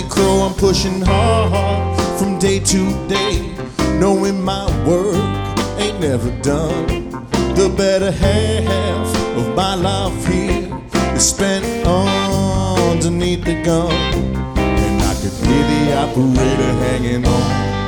Jimmy Crow, I'm pushing hard from day to day, knowing my work ain't never done. The better half of my life here is spent underneath the gun, and I could hear the operator hanging on.